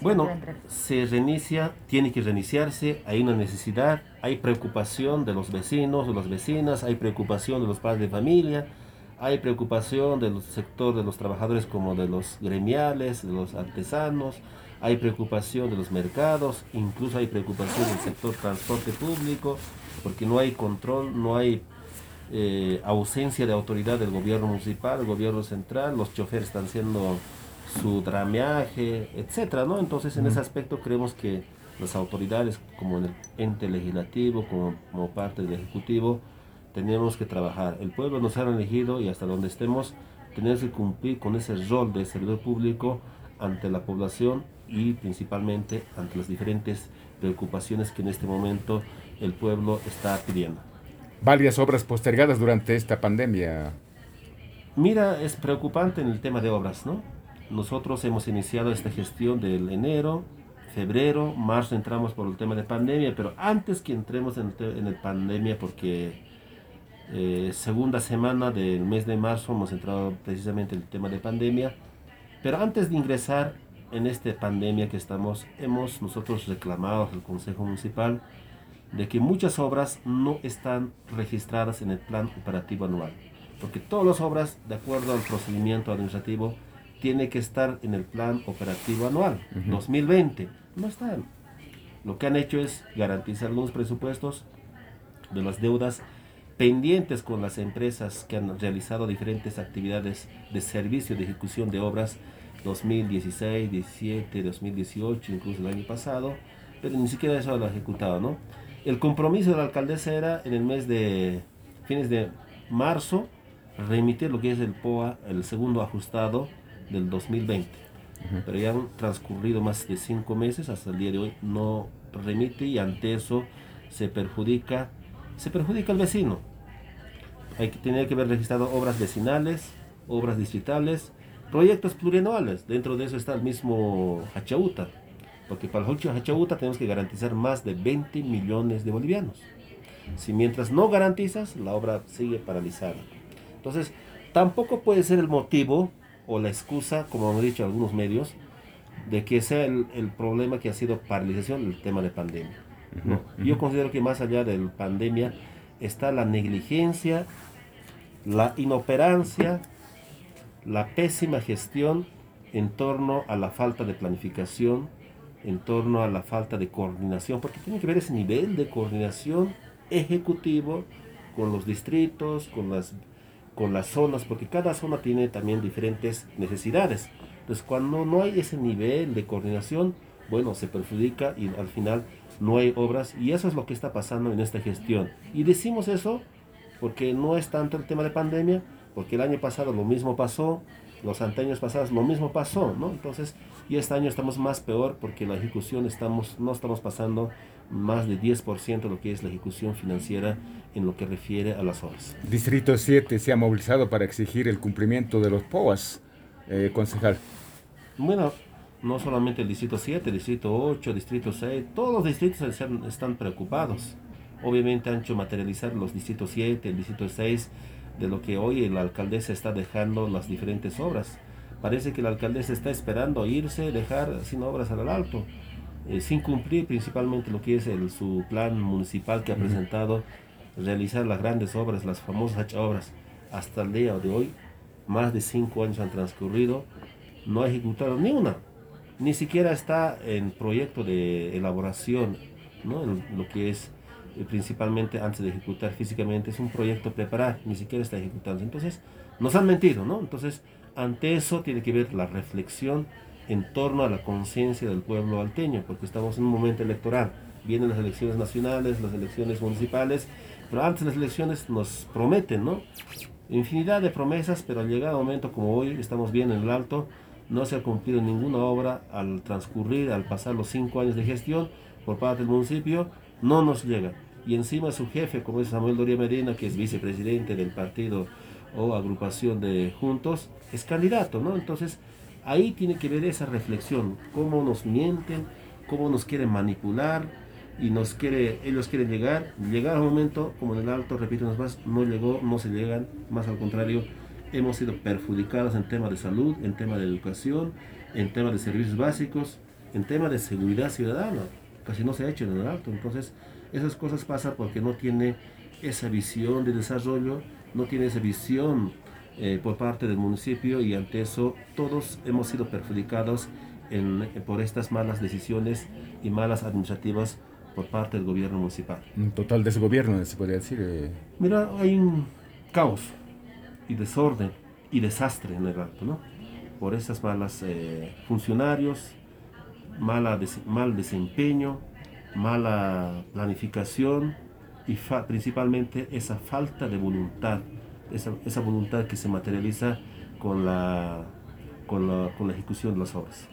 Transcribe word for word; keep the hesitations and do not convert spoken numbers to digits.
Bueno, encuentran? se reinicia, tiene que reiniciarse, hay una necesidad, hay preocupación de los vecinos, de las vecinas, hay preocupación de los padres de familia, hay preocupación del sector de los trabajadores como de los gremiales, de los artesanos, hay preocupación de los mercados, incluso hay preocupación del sector transporte público, porque no hay control, no hay eh, ausencia de autoridad del gobierno municipal, el gobierno central, los choferes están haciendo su trameaje, etcétera, ¿no? Entonces, en ese Ujú. aspecto creemos que las autoridades, como en el ente legislativo, como, como parte del ejecutivo, tenemos que trabajar. El pueblo nos ha elegido y hasta donde estemos, tenemos que cumplir con ese rol de servidor público ante la población y principalmente ante las diferentes preocupaciones que en este momento el pueblo está pidiendo. Varias obras postergadas durante esta pandemia. Mira, es preocupante en el tema de obras, ¿no? Nosotros hemos iniciado esta gestión del enero, febrero, marzo entramos por el tema de pandemia, pero antes que entremos en el, te- en el pandemia, porque eh, segunda semana del mes de marzo hemos entrado precisamente en el tema de pandemia, pero antes de ingresar en esta pandemia que estamos, hemos nosotros reclamado al Consejo Municipal de que muchas obras no están registradas en el plan operativo anual, porque todas las obras, de acuerdo al procedimiento administrativo, tiene que estar en el plan operativo anual Ujú. dos mil veinte. No están. Lo que han hecho es garantizar algunos presupuestos de las deudas pendientes con las empresas que han realizado diferentes actividades de servicio de ejecución de obras dos mil dieciséis, diecisiete, dos mil dieciocho, incluso el año pasado, pero ni siquiera eso lo ha ejecutado, ¿no? El compromiso de la alcaldesa era en el mes de fines de marzo remitir lo que es el P O A, el segundo ajustado del dos mil veinte, pero ya han transcurrido más de cinco meses, hasta el día de hoy no remite y ante eso se perjudica, se perjudica al vecino. Hay que tener que haber registrado obras vecinales, obras distritales, proyectos plurianuales. Dentro de eso está el mismo Hachauta, porque para el Hachauta tenemos que garantizar más de veinte millones de bolivianos. Si mientras no garantizas, la obra sigue paralizada. Entonces, tampoco puede ser el motivo o la excusa, como han dicho algunos medios, de que sea el, el problema que ha sido paralización del tema de pandemia. Ujú, No, ujú. yo considero que más allá de la pandemia está la negligencia, la inoperancia, la pésima gestión en torno a la falta de planificación, en torno a la falta de coordinación, porque tiene que ver ese nivel de coordinación ejecutivo con los distritos, con las, con las zonas, porque cada zona tiene también diferentes necesidades. Entonces, cuando no hay ese nivel de coordinación, bueno, se perjudica y al final no hay obras, y eso es lo que está pasando en esta gestión. Y decimos eso porque no es tanto el tema de pandemia, porque el año pasado lo mismo pasó, los años pasados lo mismo pasó, ¿no? Entonces, y este año estamos más peor porque la ejecución estamos, no estamos pasando más de diez por ciento de lo que es la ejecución financiera en lo que refiere a las obras. Distrito siete se ha movilizado para exigir el cumplimiento de los P O As, eh, concejal. Bueno, no solamente el distrito siete, el distrito ocho, distrito seis, todos los distritos están, están preocupados. Obviamente han hecho materializar los distritos siete, el distrito seis, de lo que hoy la alcaldesa está dejando las diferentes obras. Parece que la alcaldesa está esperando irse, dejar sin obras al alto, eh, sin cumplir principalmente lo que es el, su plan municipal que ha Ujú. presentado, realizar las grandes obras, las famosas obras. Hasta el día de hoy, más de cinco años han transcurrido, no ha ejecutado ni una, ni siquiera está en proyecto de elaboración, ¿no? En lo que es eh, principalmente antes de ejecutar físicamente, es un proyecto preparar, ni siquiera está ejecutando. Entonces, nos han mentido, ¿no? Entonces, ante eso tiene que ver la reflexión en torno a la conciencia del pueblo alteño, porque estamos en un momento electoral. Vienen las elecciones nacionales, las elecciones municipales, pero antes de las elecciones nos prometen, ¿no? Infinidad de promesas, pero al llegar un momento como hoy, estamos bien en el alto, no se ha cumplido ninguna obra al transcurrir, al pasar los cinco años de gestión por parte del municipio, no nos llega. Y encima su jefe, como es Samuel Doria Medina, que es vicepresidente del partido o agrupación de Juntos, es candidato, ¿no? Entonces, ahí tiene que ver esa reflexión, cómo nos mienten, cómo nos quieren manipular y nos quiere, ellos quieren llegar, llegar al momento, como en el alto, repito una vez más, no llegó, no se llegan, más al contrario, hemos sido perjudicados en tema de salud, en tema de educación, en tema de servicios básicos, En tema de seguridad ciudadana, casi no se ha hecho en el Alto. Entonces, esas cosas pasan porque no tiene esa visión de desarrollo, no tiene esa visión eh, por parte del municipio, y ante eso todos hemos sido perjudicados en, por estas malas decisiones y malas administrativas por parte del gobierno municipal. Un total desgobierno, se podría decir. eh. Mira, hay un caos y desorden y desastre en el Alto, ¿no? Por esas malas eh, funcionarios, mala des- mal desempeño, mala planificación y fa- principalmente esa falta de voluntad, esa, esa voluntad que se materializa con la, con la, con la ejecución de las obras.